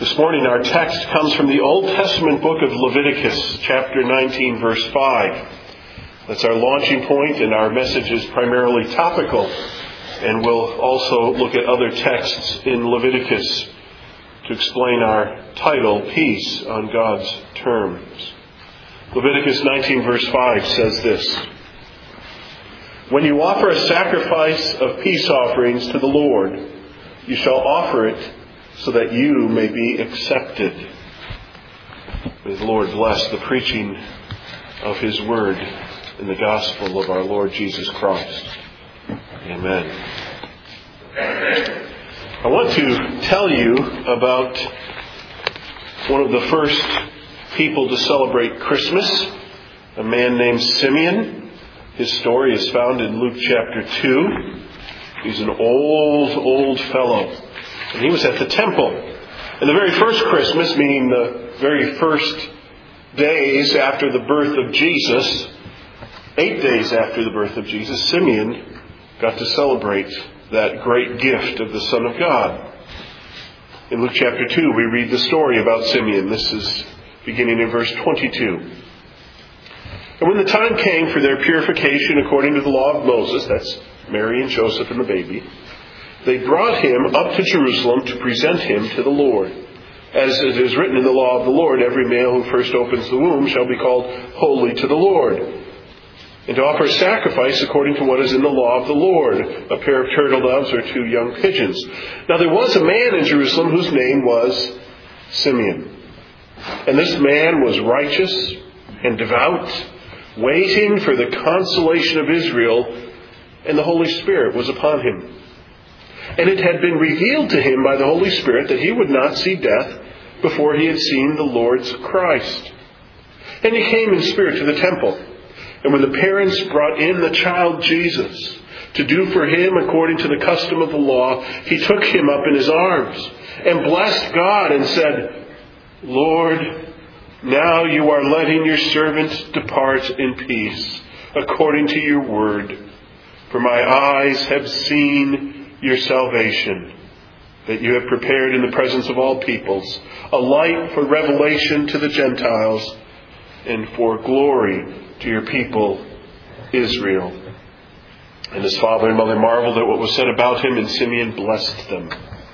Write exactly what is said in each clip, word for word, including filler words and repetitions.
This morning our text comes from the Old Testament book of Leviticus, chapter nineteen, verse five. That's our launching point, and our message is primarily topical. And we'll also look at other texts in Leviticus to explain our title, Peace on God's Terms. Leviticus nineteen, verse five says this: "When you offer a sacrifice of peace offerings to the Lord, you shall offer it so that you may be accepted." May the Lord bless the preaching of His Word in the gospel of our Lord Jesus Christ. Amen. I want to tell you about one of the first people to celebrate Christmas, a man named Simeon. His story is found in Luke chapter two. He's an old, old fellow. And he was at the temple. And the very first Christmas, meaning the very first days after the birth of Jesus, eight days after the birth of Jesus, Simeon got to celebrate that great gift of the Son of God. In Luke chapter two, we read the story about Simeon. This is beginning in verse twenty-two. "And when the time came for their purification according to the law of Moses," that's Mary and Joseph and the baby, "they brought him up to Jerusalem to present him to the Lord. As it is written in the law of the Lord, every male who first opens the womb shall be called holy to the Lord. And to offer a sacrifice according to what is in the law of the Lord, a pair of turtle doves or two young pigeons. Now there was a man in Jerusalem whose name was Simeon. And this man was righteous and devout, waiting for the consolation of Israel, and the Holy Spirit was upon him. And it had been revealed to him by the Holy Spirit that he would not see death before he had seen the Lord's Christ. And he came in spirit to the temple. And when the parents brought in the child Jesus to do for him according to the custom of the law, he took him up in his arms and blessed God and said, 'Lord, now you are letting your servant depart in peace according to your word. For my eyes have seen your salvation, that you have prepared in the presence of all peoples, a light for revelation to the Gentiles and for glory to your people Israel.' And his father and mother marveled at what was said about him, and Simeon blessed them."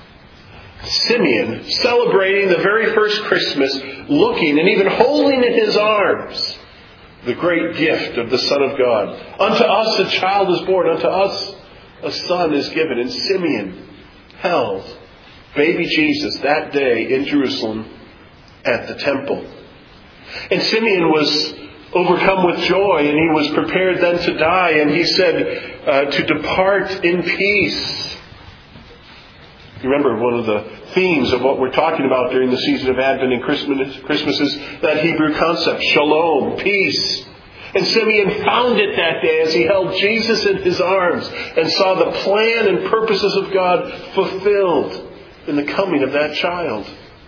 Simeon celebrating the very first Christmas, looking and even holding in his arms the great gift of the Son of God. "Unto us a child is born, unto us a son is given." And Simeon held baby Jesus that day in Jerusalem at the temple. And Simeon was overcome with joy, and he was prepared then to die. And he said uh, to depart in peace. Remember, one of the themes of what we're talking about during the season of Advent and Christmas, Christmas is that Hebrew concept, shalom, peace. And Simeon found it that day as he held Jesus in his arms and saw the plan and purposes of God fulfilled in the coming of that child.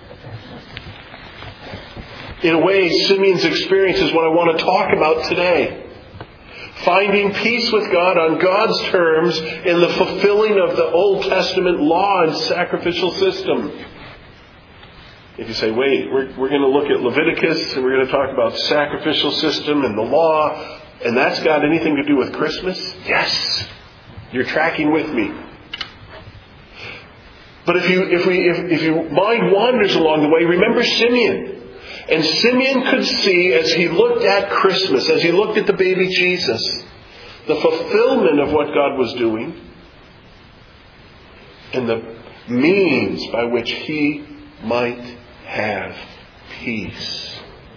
In a way, Simeon's experience is what I want to talk about today. Finding peace with God on God's terms in the fulfilling of the Old Testament law and sacrificial system. If you say, wait, we're, we're going to look at Leviticus and we're going to talk about sacrificial system and the law, and that's got anything to do with Christmas? Yes. You're tracking with me. But if you, if we, if, if your mind wanders along the way, remember Simeon. And Simeon could see, as he looked at Christmas, as he looked at the baby Jesus, the fulfillment of what God was doing and the means by which he might have peace.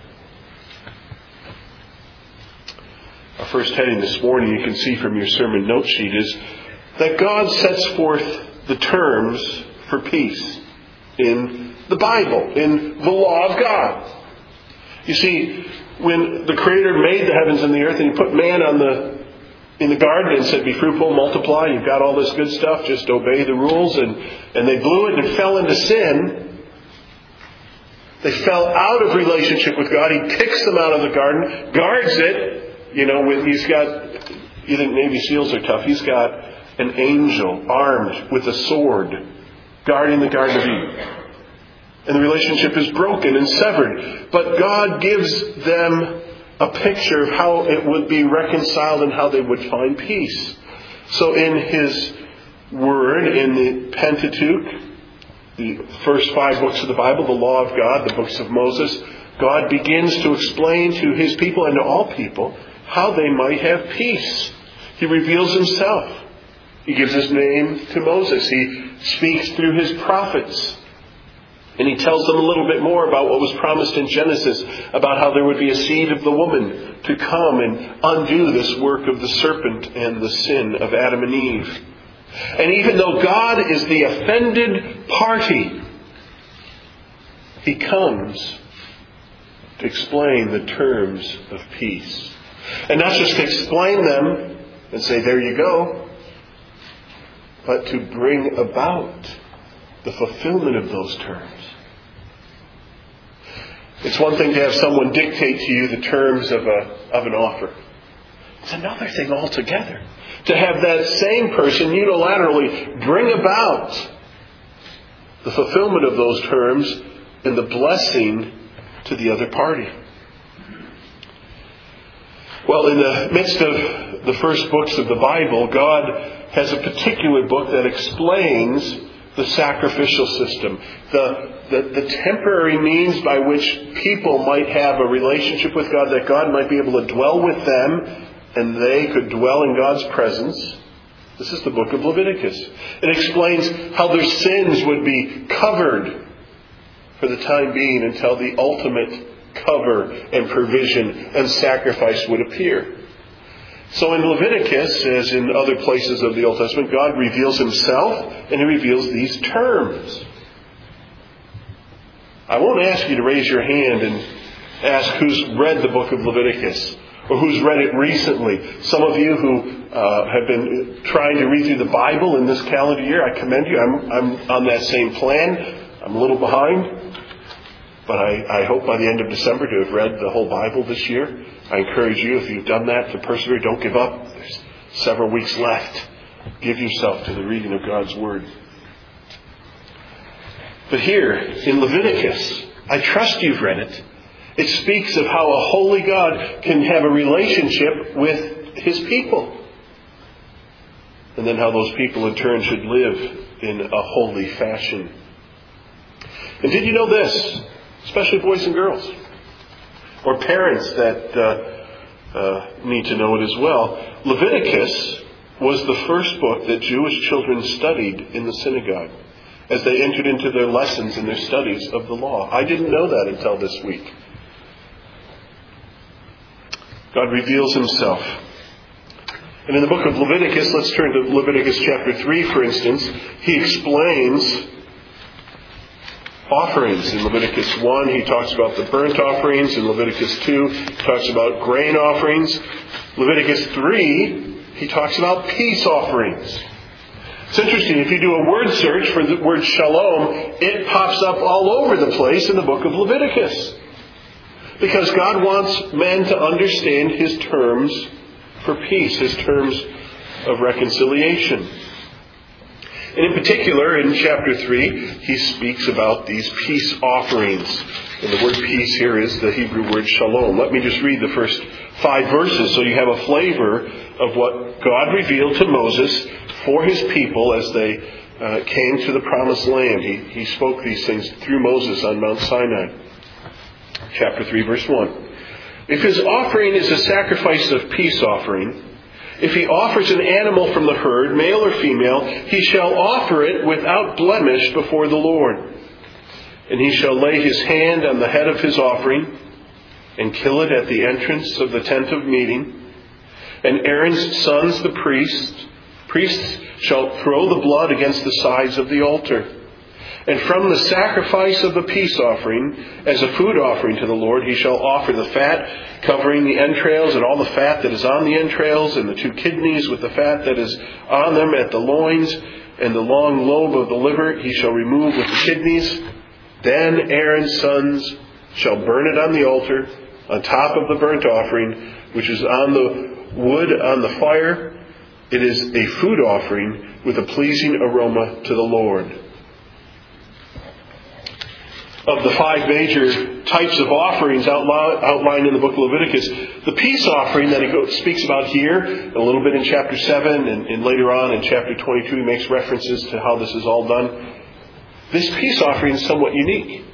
Our first heading this morning, you can see from your sermon note sheet, is that God sets forth the terms for peace in the Bible, in the law of God. You see, when the Creator made the heavens and the earth and He put man on the in the garden and said, "Be fruitful, multiply, you've got all this good stuff, just obey the rules," and, and they blew it and fell into sin. They fell out of relationship with God. He picks them out of the garden, guards it. You know, with he's got, you think Navy SEALs are tough. He's got an angel armed with a sword guarding the Garden of Eden. And the relationship is broken and severed. But God gives them a picture of how it would be reconciled and how they would find peace. So in His Word, in the Pentateuch, the first five books of the Bible, the law of God, the books of Moses, God begins to explain to His people and to all people how they might have peace. He reveals Himself. He gives His name to Moses. He speaks through His prophets. And He tells them a little bit more about what was promised in Genesis, about how there would be a seed of the woman to come and undo this work of the serpent and the sin of Adam and Eve. And even though God is the offended party, He comes to explain the terms of peace. And not just to explain them and say, there you go, but to bring about the fulfillment of those terms. It's one thing to have someone dictate to you the terms of a of an offer. It's another thing altogether to have that same person unilaterally bring about the fulfillment of those terms and the blessing to the other party. Well, in the midst of the first books of the Bible, God has a particular book that explains the sacrificial system, the, the, the temporary means by which people might have a relationship with God, that God might be able to dwell with them and they could dwell in God's presence. This is the book of Leviticus. It explains how their sins would be covered for the time being until the ultimate cover and provision and sacrifice would appear. So in Leviticus, as in other places of the Old Testament, God reveals Himself and He reveals these terms. I won't ask you to raise your hand and ask who's read the book of Leviticus or who's read it recently. Some of you who uh, have been trying to read through the Bible in this calendar year, I commend you. I'm, I'm on that same plan. I'm a little behind. But I, I hope by the end of December to have read the whole Bible this year. I encourage you, if you've done that, to persevere. Don't give up. There's several weeks left. Give yourself to the reading of God's Word. But here, in Leviticus, I trust you've read it. It speaks of how a holy God can have a relationship with His people. And then how those people in turn should live in a holy fashion. And did you know this? Especially boys and girls, or parents that uh, uh, need to know it as well. Leviticus was the first book that Jewish children studied in the synagogue as they entered into their lessons and their studies of the law. I didn't know that until this week. God reveals Himself. And in the book of Leviticus, let's turn to Leviticus chapter three, for instance. He explains offerings. In Leviticus one, he talks about the burnt offerings. In Leviticus two, he talks about grain offerings. Leviticus three, he talks about peace offerings. It's interesting, if you do a word search for the word shalom, it pops up all over the place in the book of Leviticus. Because God wants men to understand His terms for peace, His terms of reconciliation. And in particular, in chapter three, he speaks about these peace offerings. And the word peace here is the Hebrew word shalom. Let me just read the first five verses so you have a flavor of what God revealed to Moses for His people as they uh, came to the promised land. He, he spoke these things through Moses on Mount Sinai. Chapter three, verse one. If his offering is a sacrifice of peace offering, if he offers an animal from the herd, male or female, he shall offer it without blemish before the Lord. And he shall lay his hand on the head of his offering and kill it at the entrance of the tent of meeting. And Aaron's sons, the priests, priests shall throw the blood against the sides of the altar. And from the sacrifice of the peace offering, as a food offering to the Lord, he shall offer the fat covering the entrails and all the fat that is on the entrails, and the two kidneys with the fat that is on them at the loins, and the long lobe of the liver he shall remove with the kidneys. Then Aaron's sons shall burn it on the altar, on top of the burnt offering, which is on the wood on the fire. It is a food offering with a pleasing aroma to the Lord. of the five major types of offerings outlined in the book of Leviticus, the peace offering that he speaks about here, a little bit in chapter seven, and, and later on in chapter twenty-two, he makes references to how this is all done. This peace offering is somewhat unique.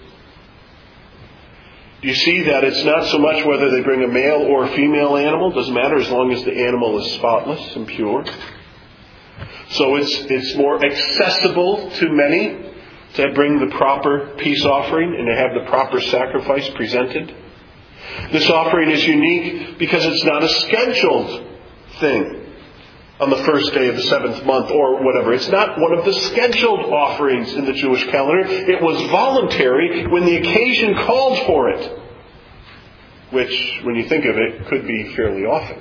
You see that it's not so much whether they bring a male or a female animal. It doesn't matter as long as the animal is spotless and pure. So it's it's more accessible to many to bring the proper peace offering and to have the proper sacrifice presented. This offering is unique because it's not a scheduled thing on the first day of the seventh month or whatever. It's not one of the scheduled offerings in the Jewish calendar. It was voluntary when the occasion called for it, which, when you think of it, could be fairly often.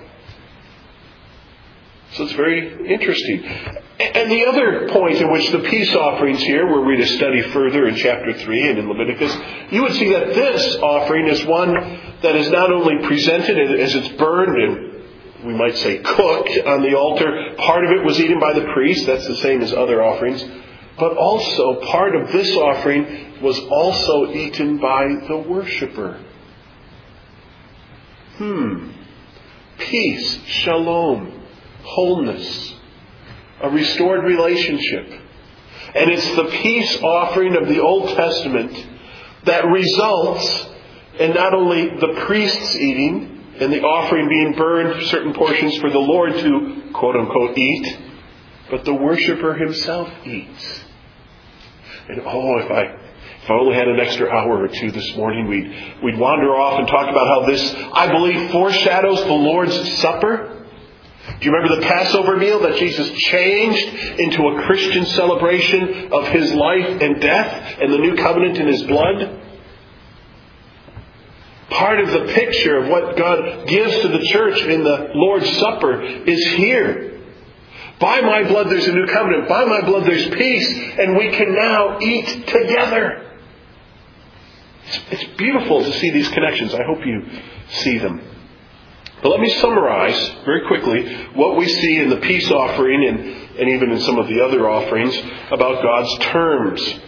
So it's very interesting. And the other point in which the peace offerings here, were we to study further in chapter three and in Leviticus, you would see that this offering is one that is not only presented as it's burned and we might say cooked on the altar. Part of it was eaten by the priest. That's the same as other offerings. But also part of this offering was also eaten by the worshiper. Hmm. Peace, shalom, wholeness, a restored relationship. And it's the peace offering of the Old Testament that results in not only the priests eating and the offering being burned, certain portions for the Lord to, quote unquote, eat, but the worshiper himself eats. And oh, if I if I only had an extra hour or two this morning, we'd we'd wander off and talk about how this, I believe, foreshadows the Lord's Supper. Do you remember the Passover meal that Jesus changed into a Christian celebration of His life and death and the new covenant in His blood? Part of the picture of what God gives to the church in the Lord's Supper is here. By my blood there's a new covenant. By my blood there's peace. And we can now eat together. It's, it's beautiful to see these connections. I hope you see them. But let me summarize very quickly what we see in the peace offering and, and even in some of the other offerings about God's terms.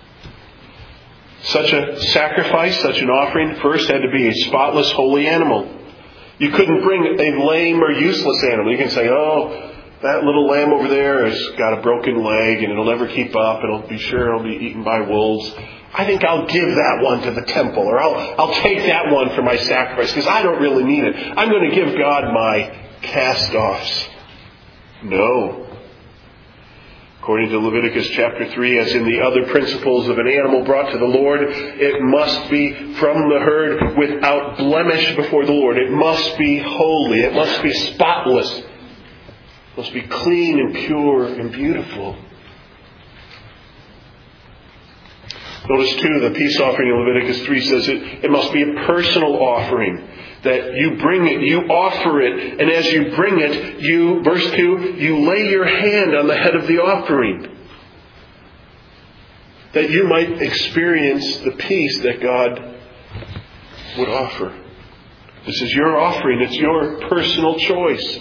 Such a sacrifice, such an offering, first had to be a spotless, holy animal. You couldn't bring a lame or useless animal. You can say, oh, that little lamb over there has got a broken leg and it'll never keep up. It'll be sure it'll be eaten by wolves. I think I'll give that one to the temple, or I'll, I'll take that one for my sacrifice because I don't really need it. I'm going to give God my cast-offs. No. According to Leviticus chapter three, as in the other principles of an animal brought to the Lord, it must be from the herd without blemish before the Lord. It must be holy. It must be spotless. It must be clean and pure and beautiful. Notice too, the peace offering in Leviticus three says it, it must be a personal offering. That you bring it, you offer it, and as you bring it, you, verse two, you lay your hand on the head of the offering. That you might experience the peace that God would offer. This is your offering, it's your personal choice.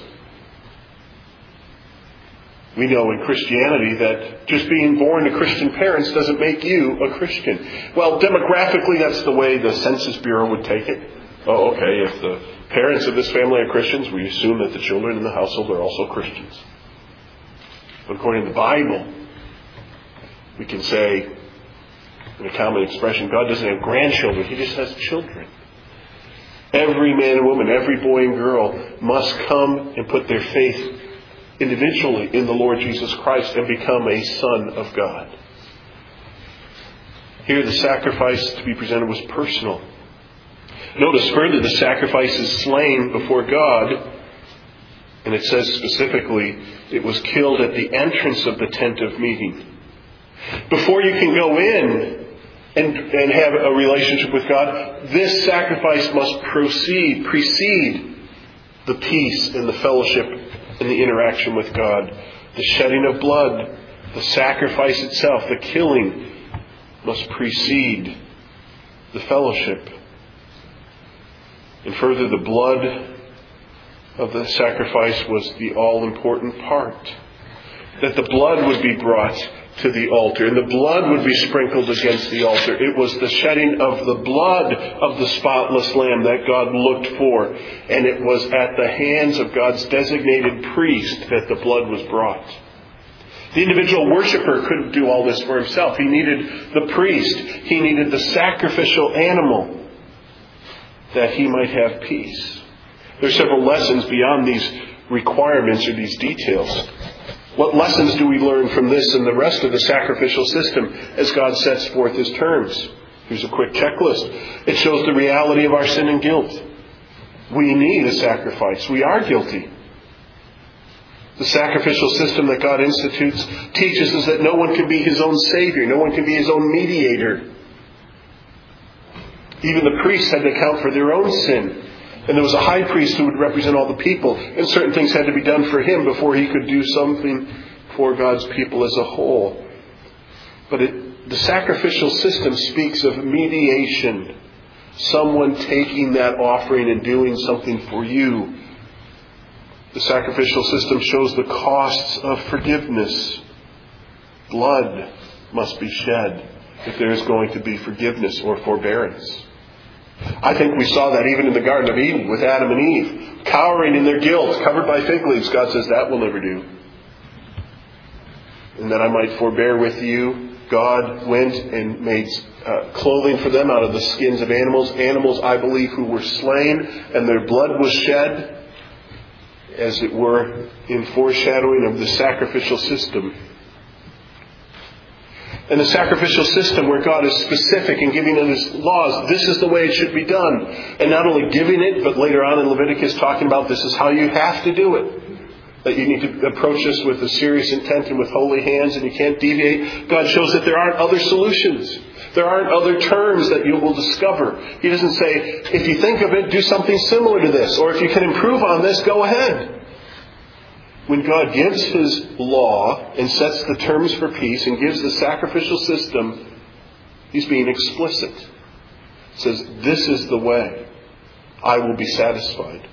We know in Christianity that just being born to Christian parents doesn't make you a Christian. Well, demographically, that's the way the Census Bureau would take it. Oh, okay, if the parents of this family are Christians, we assume that the children in the household are also Christians. But according to the Bible, we can say, in a common expression, God doesn't have grandchildren, He just has children. Every man and woman, every boy and girl must come and put their faith individually in the Lord Jesus Christ and become a son of God. Here the sacrifice to be presented was personal. Notice further, the sacrifice is slain before God, and it says specifically, it was killed at the entrance of the tent of meeting. Before you can go in and, and have a relationship with God, this sacrifice must proceed, precede the peace and the fellowship and the interaction with God. The shedding of blood, the sacrifice itself, the killing must precede the fellowship. And further, the blood of the sacrifice was the all-important part. That the blood would be brought to the altar, and the blood would be sprinkled against the altar. It was the shedding of the blood of the spotless lamb that God looked for, and it was at the hands of God's designated priest that the blood was brought. The individual worshiper couldn't do all this for himself. He needed the priest. He needed the sacrificial animal that he might have peace. There are several lessons beyond these requirements or these details. What lessons do we learn from this and the rest of the sacrificial system as God sets forth His terms? Here's a quick checklist. It shows the reality of our sin and guilt. We need a sacrifice. We are guilty. The sacrificial system that God institutes teaches us that no one can be his own Savior. No one can be his own mediator. Even the priests had to account for their own sin. And there was a high priest who would represent all the people. And certain things had to be done for him before he could do something for God's people as a whole. But it, the sacrificial system speaks of mediation. Someone taking that offering and doing something for you. The sacrificial system shows the costs of forgiveness. Blood must be shed if there is going to be forgiveness or forbearance. I think we saw that even in the Garden of Eden with Adam and Eve. Cowering in their guilt, covered by fig leaves. God says, that will never do. And that I might forbear with you, God went and made uh, clothing for them out of the skins of animals. Animals, I believe, who were slain, and their blood was shed, as it were, in foreshadowing of the sacrificial system. And the sacrificial system where God is specific in giving us His laws, this is the way it should be done. And not only giving it, but later on in Leviticus talking about this is how you have to do it. That you need to approach this with a serious intent and with holy hands, and you can't deviate. God shows that there aren't other solutions. There aren't other terms that you will discover. He doesn't say, if you think of it, do something similar to this. Or if you can improve on this, go ahead. When God gives His law and sets the terms for peace and gives the sacrificial system, He's being explicit. He says, this is the way. I will be satisfied.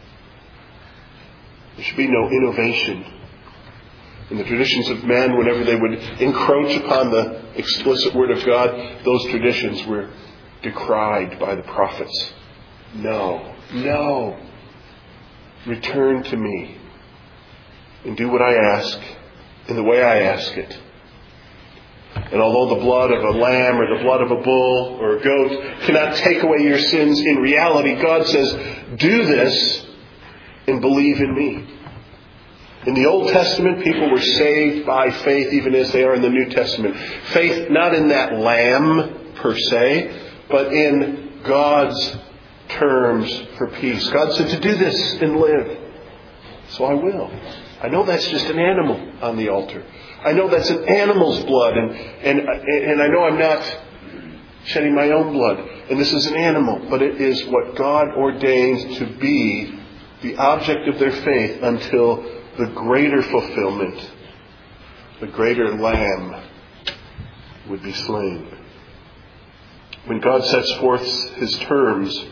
There should be no innovation. In the traditions of men, whenever they would encroach upon the explicit Word of God, those traditions were decried by the prophets. No, no. Return to me. And do what I ask in the way I ask it. And although the blood of a lamb or the blood of a bull or a goat cannot take away your sins, in reality God says, do this and believe in me. In the Old Testament, people were saved by faith even as they are in the New Testament. Faith not in that lamb per se, but in God's terms for peace. God said to do this and live. So I will. I know that's just an animal on the altar. I know that's an animal's blood, and, and, and I know I'm not shedding my own blood. And this is an animal, but it is what God ordained to be the object of their faith until the greater fulfillment, the greater lamb, would be slain. When God sets forth His terms,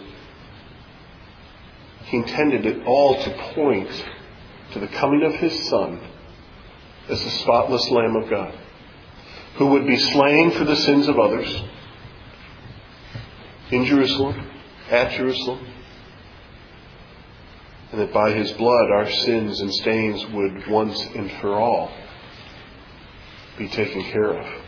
He intended it all to point to the coming of His Son as the spotless Lamb of God, who would be slain for the sins of others in Jerusalem, at Jerusalem, and that by His blood our sins and stains would once and for all be taken care of.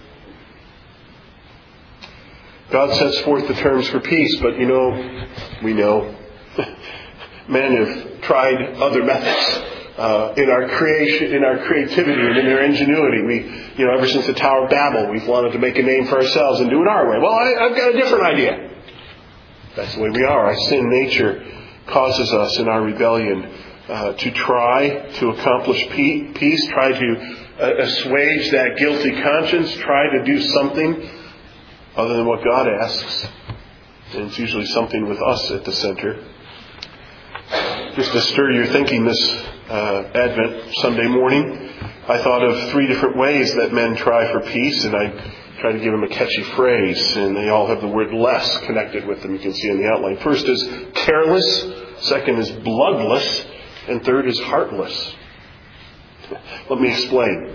God sets forth the terms for peace, but you know, we know, men have tried other methods. Uh, in our creation, in our creativity and in our ingenuity, we, you know, ever since the Tower of Babel, we've wanted to make a name for ourselves and do it our way. Well, I, I've got a different idea. That's the way we are. Our sin nature causes us in our rebellion uh, to try to accomplish peace, try to uh, assuage that guilty conscience, try to do something other than what God asks. And it's usually something with us at the center. Just to stir your thinking this uh, Advent Sunday morning, I thought of three different ways that men try for peace, and I try to give them a catchy phrase, and they all have the word less connected with them. You can see in the outline. First is careless, second is bloodless, and third is heartless. Let me explain.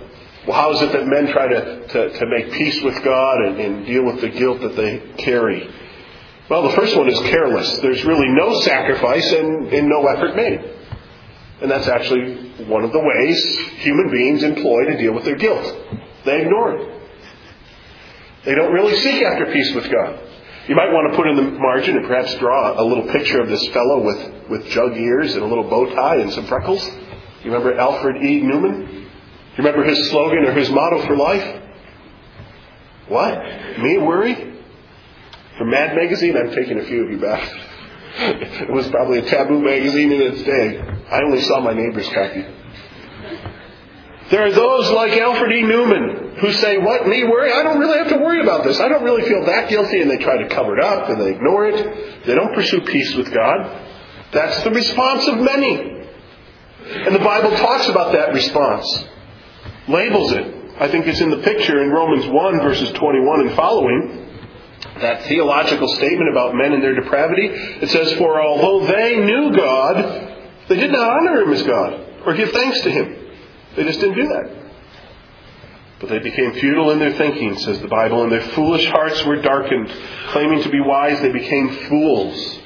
Well, how is it that men try to, to, to make peace with God and, and deal with the guilt that they carry? Well, the first one is careless. There's really no sacrifice and, and no effort made. And that's actually one of the ways human beings employ to deal with their guilt. They ignore it. They don't really seek after peace with God. You might want to put in the margin and perhaps draw a little picture of this fellow with, with jug ears and a little bow tie and some freckles. You remember Alfred E. Newman? You remember his slogan or his motto for life? What? Me worry? From Mad Magazine? I'm taking a few of you back. It was probably a taboo magazine in its day. I only saw my neighbor's copy. There are those like Alfred E. Newman who say, what, me worry? I don't really have to worry about this. I don't really feel that guilty. And they try to cover it up and they ignore it. They don't pursue peace with God. That's the response of many. And the Bible talks about that response. Labels it. I think it's in the picture in Romans one, verses twenty-one and following. That theological statement about men and their depravity. It says, for although they knew God, they did not honor Him as God or give thanks to Him. They just didn't do that. But they became futile in their thinking, says the Bible, and their foolish hearts were darkened. Claiming to be wise, they became fools.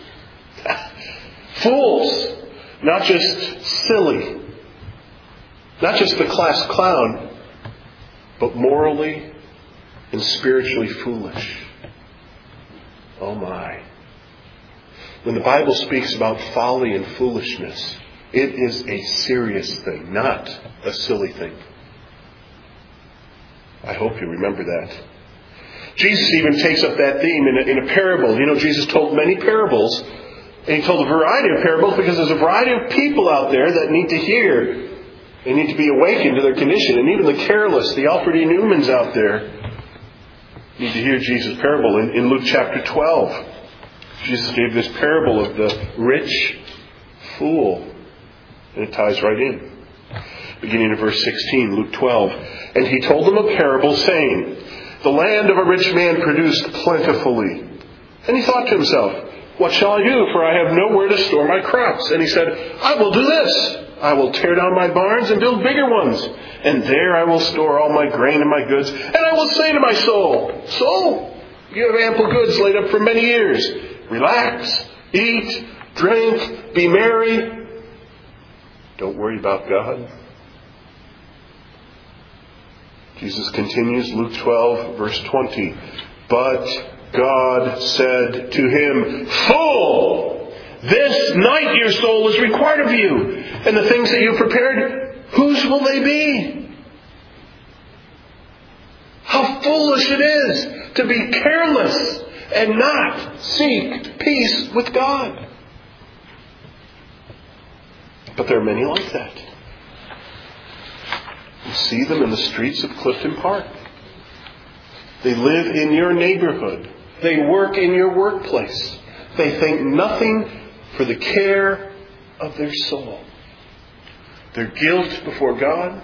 Fools! Not just silly. Not just the class clown, but morally and spiritually foolish. Oh my. When the Bible speaks about folly and foolishness, it is a serious thing, not a silly thing. I hope you remember that. Jesus even takes up that theme in a, in a parable. You know, Jesus told many parables, and He told a variety of parables because there's a variety of people out there that need to hear. They need to be awakened to their condition. And even the careless, the Alfred E. Newmans out there, need to hear Jesus' parable. In, in Luke chapter twelve, Jesus gave this parable of the rich fool. And it ties right in. Beginning in verse sixteen, Luke twelve. And He told them a parable, saying, the land of a rich man produced plentifully. And he thought to himself, what shall I do? For I have nowhere to store my crops. And he said, I will do this. I will tear down my barns and build bigger ones. And there I will store all my grain and my goods. And I will say to my soul, soul, you have ample goods laid up for many years. Relax, eat, drink, be merry. Don't worry about God. Jesus continues, Luke twelve, verse twenty. But God said to him, fool! This night your soul is required of you. And the things that you prepared, whose will they be? How foolish it is to be careless and not seek peace with God. But there are many like that. You see them in the streets of Clifton Park. They live in your neighborhood. They work in your workplace. They think nothing for the care of their soul. Their guilt before God,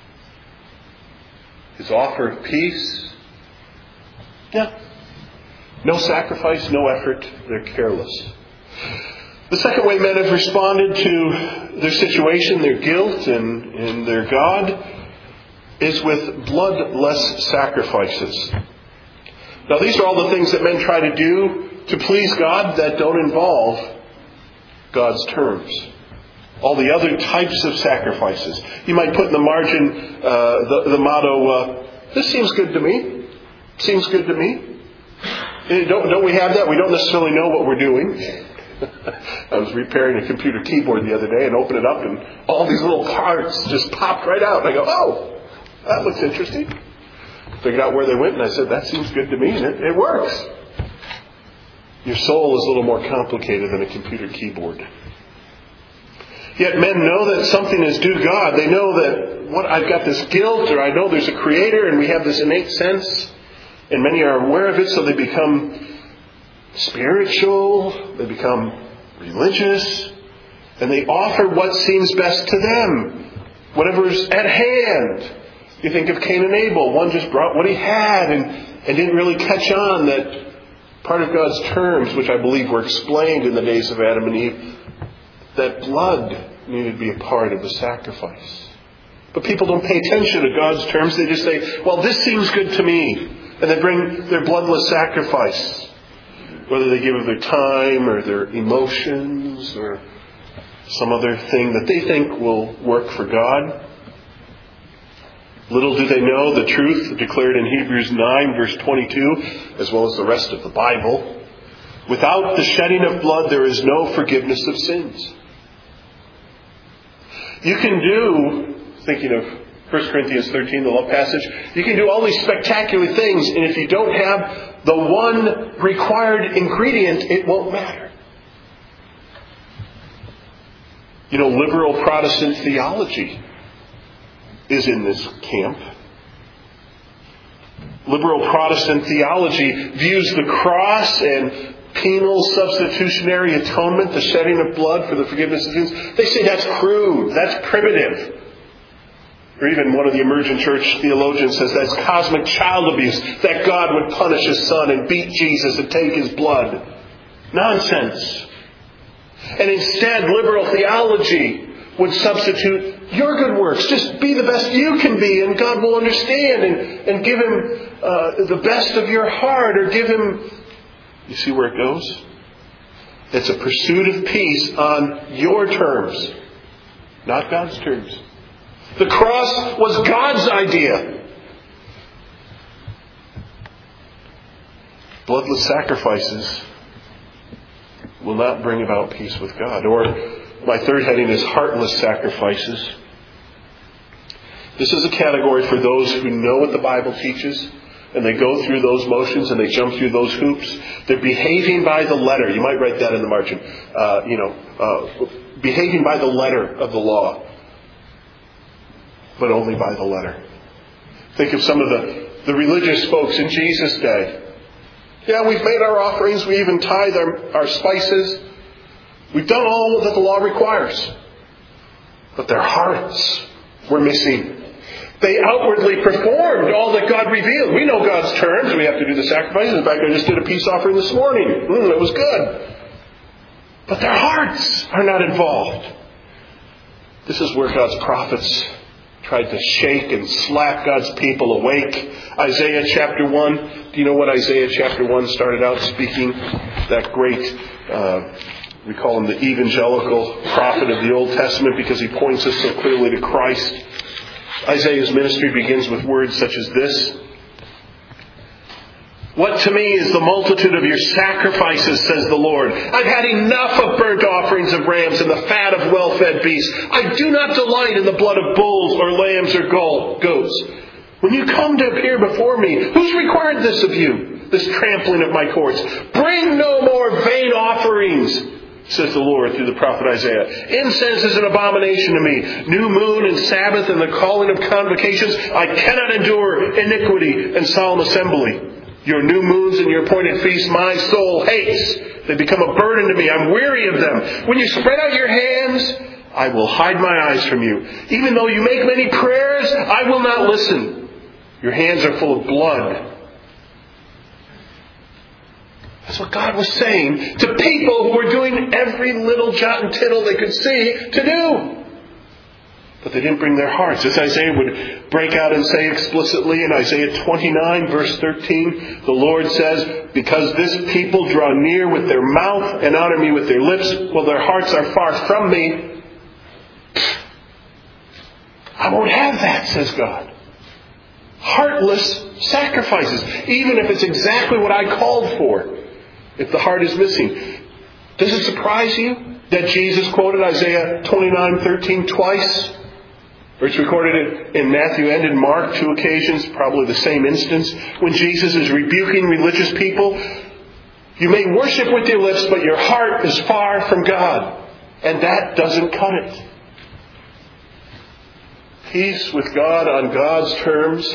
His offer of peace. Yeah. No sacrifice, no effort. They're careless. The second way men have responded to their situation, their guilt, and, and their God is with bloodless sacrifices. Now, these are all the things that men try to do to please God that don't involve God's terms. All the other types of sacrifices. You might put in the margin uh, the, the motto, uh, this seems good to me. Seems good to me. Don't, don't we have that? We don't necessarily know what we're doing. I was repairing a computer keyboard the other day and opened it up and all these little parts just popped right out. And I go, oh, that looks interesting. Figured out where they went and I said, that seems good to me, and it, it works. Your soul is a little more complicated than a computer keyboard. Yet men know that something is due God. They know that what I've got this guilt, or I know there's a Creator, and we have this innate sense, and many are aware of it, so they become spiritual, they become religious, and they offer what seems best to them, whatever's at hand. You think of Cain and Abel. One just brought what he had and, and didn't really catch on that part of God's terms, which I believe were explained in the days of Adam and Eve, that blood needed to be a part of the sacrifice. But people don't pay attention to God's terms. They just say, well, this seems good to me. And they bring their bloodless sacrifice. Whether they give of their time or their emotions or some other thing that they think will work for God. Little do they know the truth declared in Hebrews nine verse twenty-two, as well as the rest of the Bible. Without the shedding of blood, there is no forgiveness of sins. You can do, thinking of First Corinthians thirteen, the love passage, you can do all these spectacular things, and if you don't have the one required ingredient, it won't matter. You know, liberal Protestant theology is in this camp. Liberal Protestant theology views the cross and penal substitutionary atonement, the shedding of blood for the forgiveness of sins. They say that's crude, that's primitive. Or even one of the emergent church theologians says that's cosmic child abuse, that God would punish His Son and beat Jesus and take His blood. Nonsense. And instead, liberal theology would substitute your good works. Just be the best you can be, and God will understand, and, and give Him uh, the best of your heart, or give Him... You see where it goes? It's a pursuit of peace on your terms, not God's terms. The cross was God's idea. Bloodless sacrifices will not bring about peace with God. Or my third heading is heartless sacrifices. This is a category for those who know what the Bible teaches, and they go through those motions and they jump through those hoops. They're behaving by the letter. You might write that in the margin. Uh, you know, uh, behaving by the letter of the law, but only by the letter. Think of some of the, the religious folks in Jesus' day. Yeah, we've made our offerings. We even tithe our, our spices. We've done all that the law requires. But their hearts were missing. They outwardly performed all that God revealed. We know God's terms. We have to do the sacrifices. In fact, I just did a peace offering this morning. Mm, it was good. But their hearts are not involved. This is where God's prophets tried to shake and slap God's people awake. Isaiah chapter one. Do you know what Isaiah chapter one started out speaking? That great, uh, we call him the evangelical prophet of the Old Testament because he points us so clearly to Christ. Isaiah's ministry begins with words such as this. What to me is the multitude of your sacrifices, says the Lord. I've had enough of burnt offerings of rams and the fat of well-fed beasts. I do not delight in the blood of bulls or lambs or goats. When you come to appear before me, who's required this of you? This trampling of my courts. Bring no more vain offerings, says the Lord through the prophet Isaiah. Incense is an abomination to me. New moon and Sabbath and the calling of convocations. I cannot endure iniquity and solemn assembly. Your new moons and your appointed feasts my soul hates. They become a burden to me. I'm weary of them. When you spread out your hands, I will hide my eyes from you. Even though you make many prayers, I will not listen. Your hands are full of blood. That's what God was saying to people who were doing every little jot and tittle they could see to do. But they didn't bring their hearts. As Isaiah would break out and say explicitly in Isaiah twenty-nine verse thirteen, the Lord says, because this people draw near with their mouth and honor me with their lips, while their hearts are far from me, I won't have that, says God. Heartless sacrifices, even if it's exactly what I called for, if the heart is missing. Does it surprise you that Jesus quoted Isaiah twenty-nine thirteen twice? Or it's recorded in Matthew and in Mark, two occasions, probably the same instance, when Jesus is rebuking religious people. You may worship with your lips, but your heart is far from God. And that doesn't cut it. Peace with God on God's terms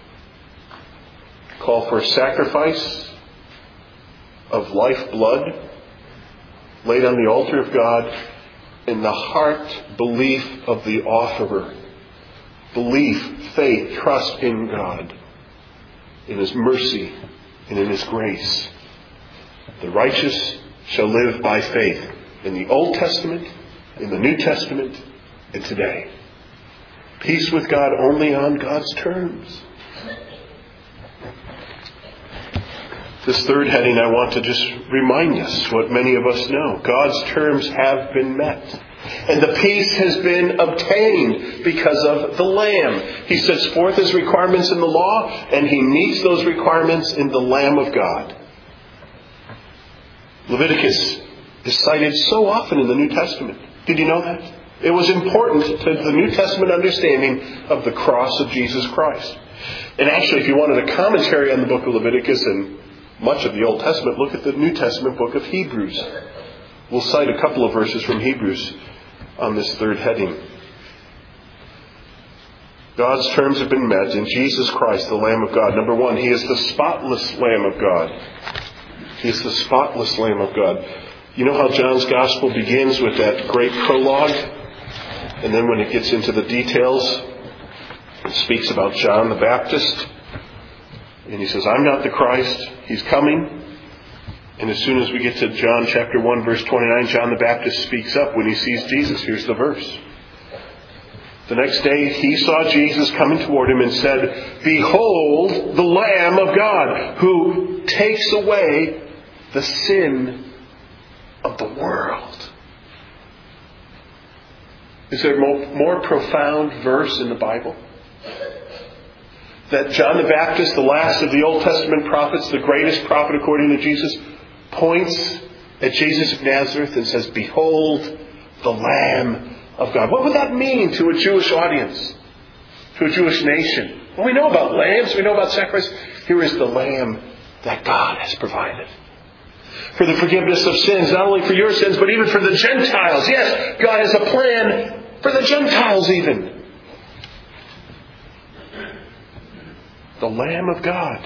call for a sacrifice of life blood laid on the altar of God in the heart belief of the offerer. Belief, faith, trust in God, in His mercy, and in His grace. The righteous shall live by faith in the Old Testament, in the New Testament, and today. Peace with God only on God's terms. This third heading, I want to just remind us what many of us know. God's terms have been met. And the peace has been obtained because of the Lamb. He sets forth His requirements in the law, and He meets those requirements in the Lamb of God. Leviticus is cited so often in the New Testament. Did you know that? It was important to the New Testament understanding of the cross of Jesus Christ. And actually, if you wanted a commentary on the book of Leviticus and much of the Old Testament, look at the New Testament book of Hebrews. We'll cite a couple of verses from Hebrews on this third heading. God's terms have been met in Jesus Christ, the Lamb of God. Number one, He is the spotless Lamb of God. He is the spotless Lamb of God. You know how John's Gospel begins with that great prologue? And then when it gets into the details, it speaks about John the Baptist. And he says, I'm not the Christ. He's coming. And as soon as we get to John chapter one, verse twenty-nine, John the Baptist speaks up when he sees Jesus. Here's the verse. The next day he saw Jesus coming toward him and said, Behold, the Lamb of God, who takes away the sin of the world. Is there a more profound verse in the Bible? That John the Baptist, the last of the Old Testament prophets, the greatest prophet according to Jesus, points at Jesus of Nazareth and says, Behold, the Lamb of God. What would that mean to a Jewish audience? To a Jewish nation? Well, we know about lambs. We know about sacrifice. Here is the Lamb that God has provided. For the forgiveness of sins, not only for your sins, but even for the Gentiles. Yes, God has a plan for the Gentiles even. The Lamb of God.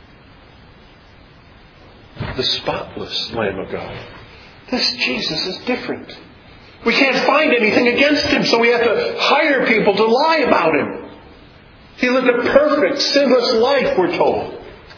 The spotless Lamb of God. This Jesus is different. We can't find anything against Him, so we have to hire people to lie about Him. He lived a perfect, sinless life, we're told.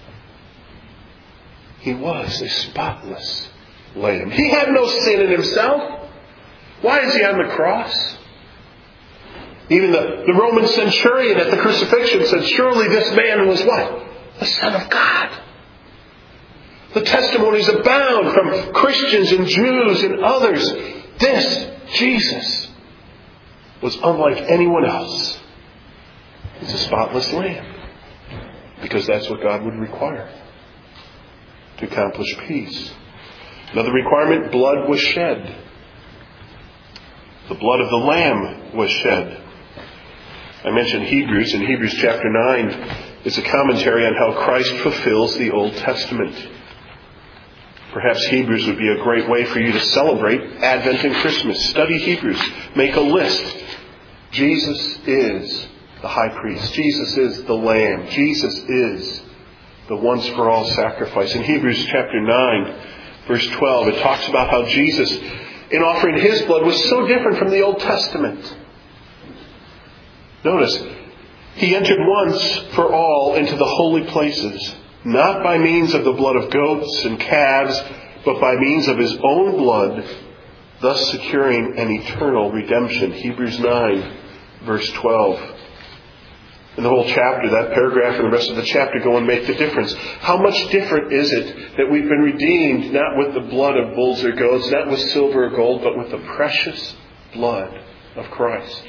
He was a spotless Lamb. He had no sin in Himself. Why is He on the cross? Even the, the Roman centurion at the crucifixion said, surely this man was what? The Son of God. The testimonies abound from Christians and Jews and others. This Jesus was unlike anyone else. He's a spotless Lamb. Because that's what God would require to accomplish peace. Another requirement, blood was shed. The blood of the Lamb was shed. I mentioned Hebrews. In Hebrews chapter nine, it's a commentary on how Christ fulfills the Old Testament. Perhaps Hebrews would be a great way for you to celebrate Advent and Christmas. Study Hebrews. Make a list. Jesus is the high priest. Jesus is the Lamb. Jesus is the once-for-all sacrifice. In Hebrews chapter nine, verse twelve, it talks about how Jesus, in offering His blood, was so different from the Old Testament. Notice, He entered once for all into the holy places, not by means of the blood of goats and calves, but by means of His own blood, thus securing an eternal redemption. Hebrews nine, verse twelve. And the whole chapter, that paragraph and the rest of the chapter go and make the difference. How much different is it that we've been redeemed not with the blood of bulls or goats, not with silver or gold, but with the precious blood of Christ?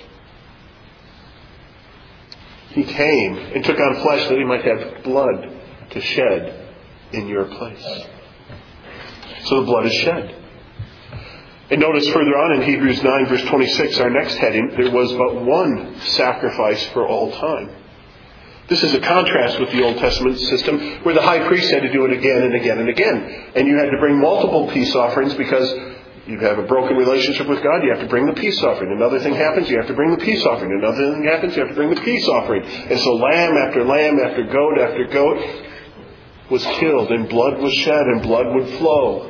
He came and took on flesh that He might have blood to shed in your place. So the blood is shed. And notice further on in Hebrews nine, verse twenty-six, our next heading, there was but one sacrifice for all time. This is a contrast with the Old Testament system where the high priest had to do it again and again and again. And you had to bring multiple peace offerings because you have a broken relationship with God, you have to bring the peace offering. Another thing happens, you have to bring the peace offering. Another thing happens, you have to bring the peace offering. And so lamb after lamb after goat after goat was killed, and blood was shed, and blood would flow.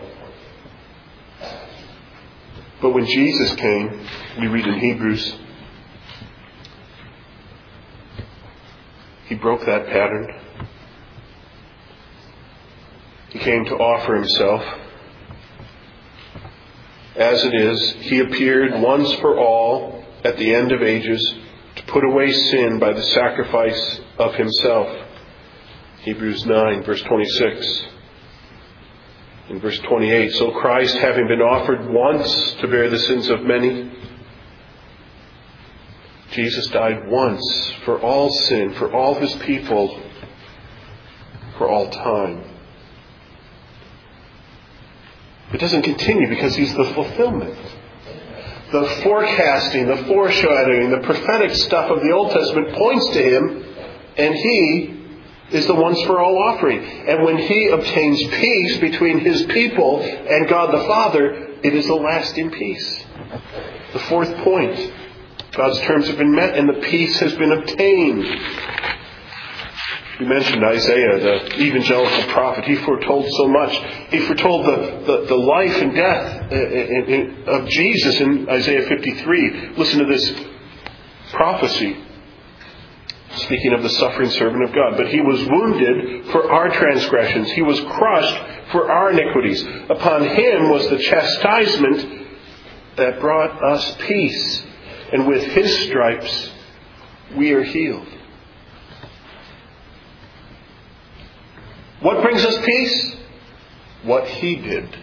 But when Jesus came, we read in Hebrews, He broke that pattern. He came to offer Himself. As it is, He appeared once for all at the end of ages to put away sin by the sacrifice of himself. Hebrews nine, verse twenty-six. In verse twenty-eight, so Christ, having been offered once to bear the sins of many, Jesus died once for all sin, for all his people, for all time. It doesn't continue because he's the fulfillment. The forecasting, the foreshadowing, the prophetic stuff of the Old Testament points to him, and he is the once for all offering. And when he obtains peace between his people and God the Father, it is a lasting peace. The fourth point, God's terms have been met and the peace has been obtained. We mentioned Isaiah, the evangelical prophet. He foretold so much. He foretold the, the, the life and death of Jesus in Isaiah fifty-three. Listen to this prophecy. Speaking of the suffering servant of God. But he was wounded for our transgressions. He was crushed for our iniquities. Upon him was the chastisement that brought us peace. And with his stripes we are healed. What brings us peace? What he did.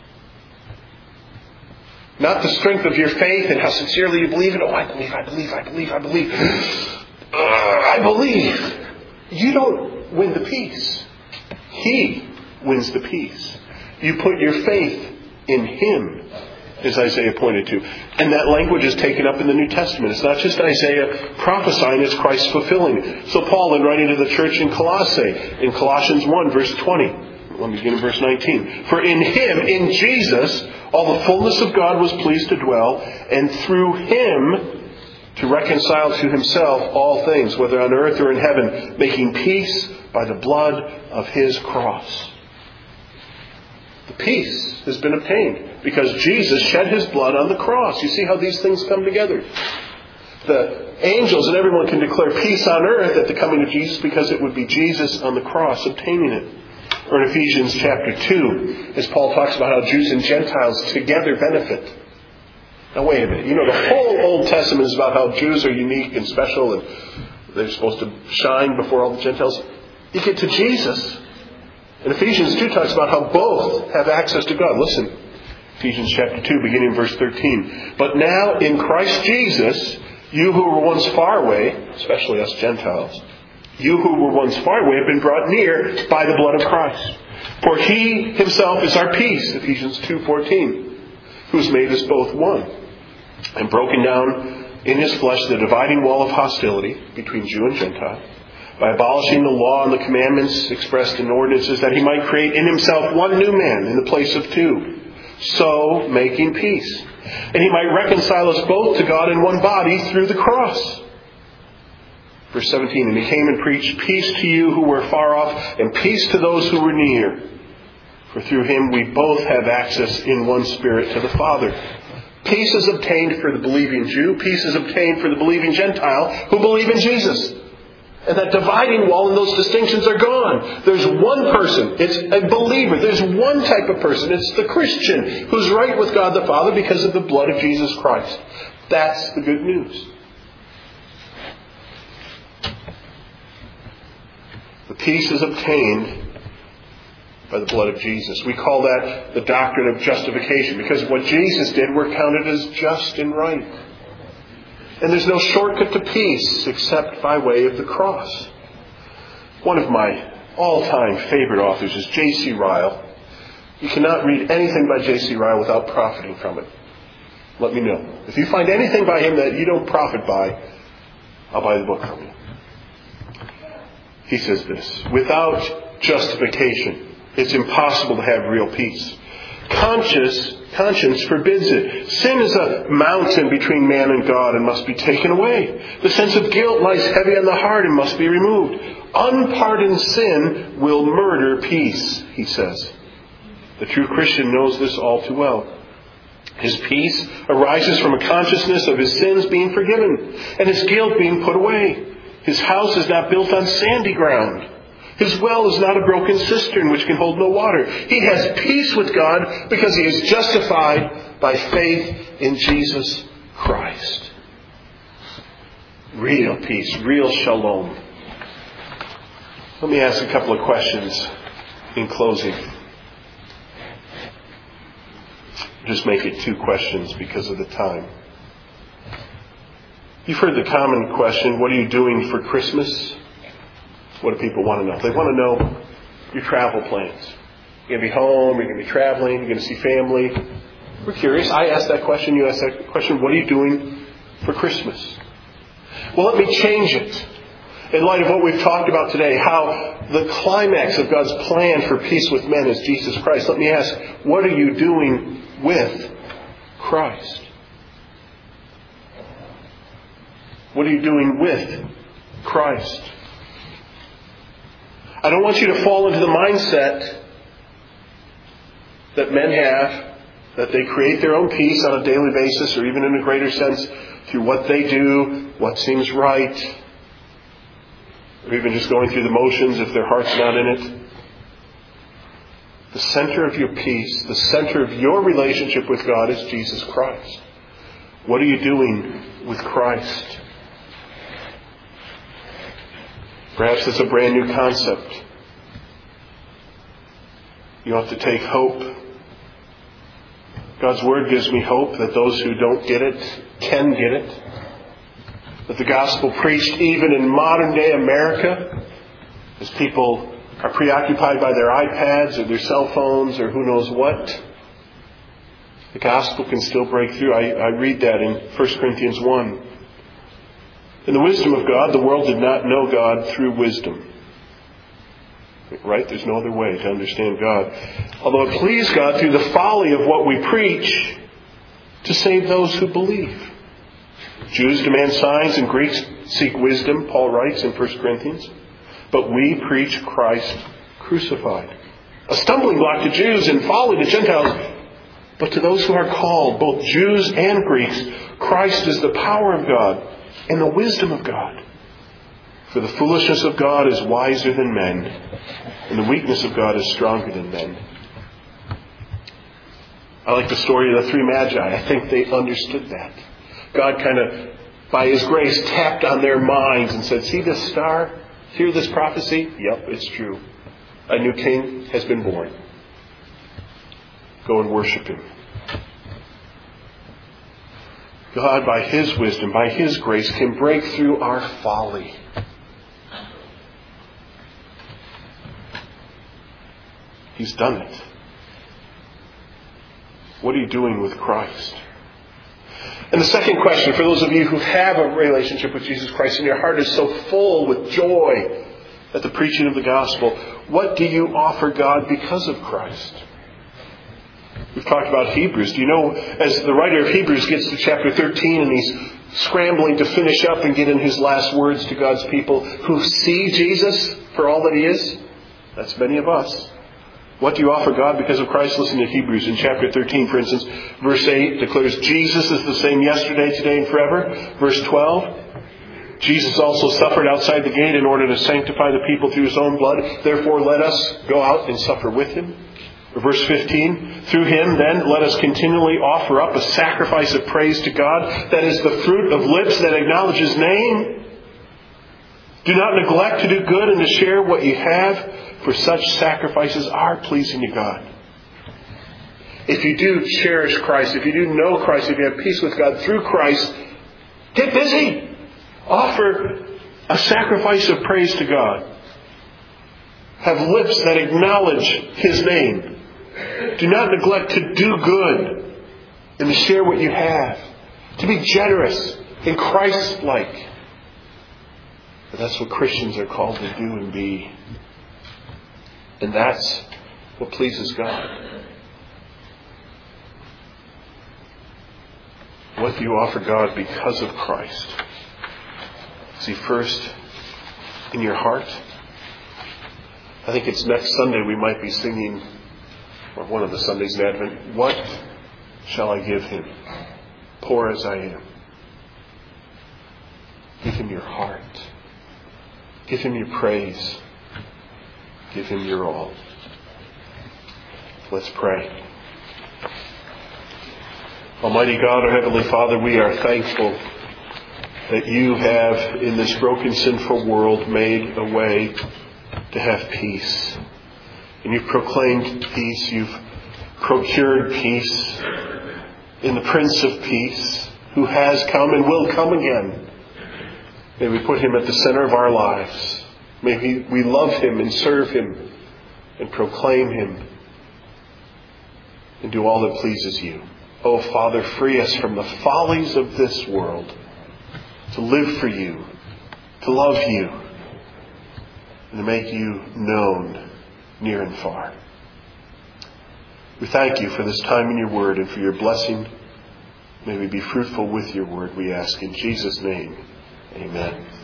Not the strength of your faith and how sincerely you believe it. Oh, I believe, I believe, I believe, I believe. Uh, I believe. You don't win the peace. He wins the peace. You put your faith in him, as Isaiah pointed to. And that language is taken up in the New Testament. It's not just Isaiah prophesying, it's Christ fulfilling. So Paul, in writing to the church in Colossae, in Colossians one, verse twenty, let me begin in verse nineteen. For in him, in Jesus, all the fullness of God was pleased to dwell, and through him to reconcile to himself all things, whether on earth or in heaven, making peace by the blood of his cross. The peace has been obtained because Jesus shed his blood on the cross. You see how these things come together. The angels and everyone can declare peace on earth at the coming of Jesus because it would be Jesus on the cross obtaining it. Or in Ephesians chapter two, as Paul talks about how Jews and Gentiles together benefit. Now wait a minute. You know, the whole Old Testament is about how Jews are unique and special and they're supposed to shine before all the Gentiles. You get to Jesus, and Ephesians two talks about how both have access to God. Listen, Ephesians chapter two, beginning in verse thirteen. But now in Christ Jesus, you who were once far away, especially us Gentiles, you who were once far away have been brought near by the blood of Christ. For he himself is our peace, Ephesians two fourteen, who has made us both one, and broken down in his flesh the dividing wall of hostility between Jew and Gentile, by abolishing the law and the commandments expressed in ordinances, that he might create in himself one new man in the place of two, so making peace. And he might reconcile us both to God in one body through the cross. Verse seventeen, and he came and preached peace to you who were far off, and peace to those who were near. For through him we both have access in one Spirit to the Father. Peace is obtained for the believing Jew. Peace is obtained for the believing Gentile who believe in Jesus. And that dividing wall and those distinctions are gone. There's one person. It's a believer. There's one type of person. It's the Christian who's right with God the Father because of the blood of Jesus Christ. That's the good news. The peace is obtained by the blood of Jesus. We call that the doctrine of justification, because what Jesus did, we're counted as just and right. And there's no shortcut to peace except by way of the cross. One of my all-time favorite authors is J C Ryle. You cannot read anything by J C Ryle without profiting from it. Let me know. If you find anything by him that you don't profit by, I'll buy the book from you. He says this: without justification, it's impossible to have real peace. Conscience, conscience forbids it. Sin is a mountain between man and God and must be taken away. The sense of guilt lies heavy on the heart and must be removed. Unpardoned sin will murder peace, he says. The true Christian knows this all too well. His peace arises from a consciousness of his sins being forgiven and his guilt being put away. His house is not built on sandy ground. His well is not a broken cistern which can hold no water. He has peace with God because he is justified by faith in Jesus Christ. Real peace, real shalom. Let me ask a couple of questions in closing. Just make it two questions because of the time. You've heard the common question, what are you doing for Christmas? What do people want to know? They want to know your travel plans. You're going to be home, you're going to be traveling, you're going to see family. We're curious. I asked that question, you asked that question, what are you doing for Christmas? Well, let me change it. In light of what we've talked about today, how the climax of God's plan for peace with men is Jesus Christ. Let me ask, what are you doing with Christ? What are you doing with Christ? I don't want you to fall into the mindset that men have, that they create their own peace on a daily basis, or even in a greater sense through what they do, what seems right, or even just going through the motions if their heart's not in it. The center of your peace, the center of your relationship with God is Jesus Christ. What are you doing with Christ? Perhaps it's a brand new concept. You have to take hope. God's Word gives me hope that those who don't get it can get it. That the gospel preached even in modern day America, as people are preoccupied by their iPads or their cell phones or who knows what, the gospel can still break through. I, I read that in First Corinthians one. In the wisdom of God, the world did not know God through wisdom. Right? There's no other way to understand God. Although it pleased God through the folly of what we preach to save those who believe. Jews demand signs and Greeks seek wisdom, Paul writes in First Corinthians. But we preach Christ crucified. A stumbling block to Jews and folly to Gentiles. But to those who are called, both Jews and Greeks, Christ is the power of God and the wisdom of God. For the foolishness of God is wiser than men, and the weakness of God is stronger than men. I like the story of the three magi. I think they understood that. God kind of, by His grace, tapped on their minds and said, see this star? Hear this prophecy? Yep, it's true. A new king has been born. Go and worship Him. God, by His wisdom, by His grace, can break through our folly. He's done it. What are you doing with Christ? And the second question, for those of you who have a relationship with Jesus Christ and your heart is so full with joy at the preaching of the gospel, what do you offer God because of Christ? We've talked about Hebrews. Do you know, as the writer of Hebrews gets to chapter thirteen and he's scrambling to finish up and get in his last words to God's people who see Jesus for all that He is? That's many of us. What do you offer God because of Christ? Listen to Hebrews in chapter thirteen, for instance. Verse eight declares Jesus is the same yesterday, today, and forever. Verse twelve, Jesus also suffered outside the gate in order to sanctify the people through His own blood. Therefore, let us go out and suffer with Him. Or verse fifteen, through Him, then, let us continually offer up a sacrifice of praise to God. That is the fruit of lips that acknowledge His name. Do not neglect to do good and to share what you have, for such sacrifices are pleasing to God. If you do cherish Christ, if you do know Christ, if you have peace with God through Christ, get busy. Offer a sacrifice of praise to God. Have lips that acknowledge His name. Do not neglect to do good and to share what you have. To be generous and Christ-like. But that's what Christians are called to do and be. And that's what pleases God. What do you offer God because of Christ? Is He first in your heart? I think it's next Sunday we might be singing, or one of the Sundays in Advent, what shall I give Him, poor as I am? Give Him your heart. Give Him your praise. Give Him your all. Let's pray. Almighty God, our Heavenly Father, we are thankful that you have, in this broken, sinful world, made a way to have peace. And you've proclaimed peace. You've procured peace in the Prince of Peace, who has come and will come again. May we put him at the center of our lives. May we, we love him and serve him and proclaim him and do all that pleases you. Oh, Father, free us from the follies of this world, to live for you, to love you, and to make you known near and far. We thank you for this time in your word and for your blessing. May we be fruitful with your word, we ask in Jesus' name. Amen.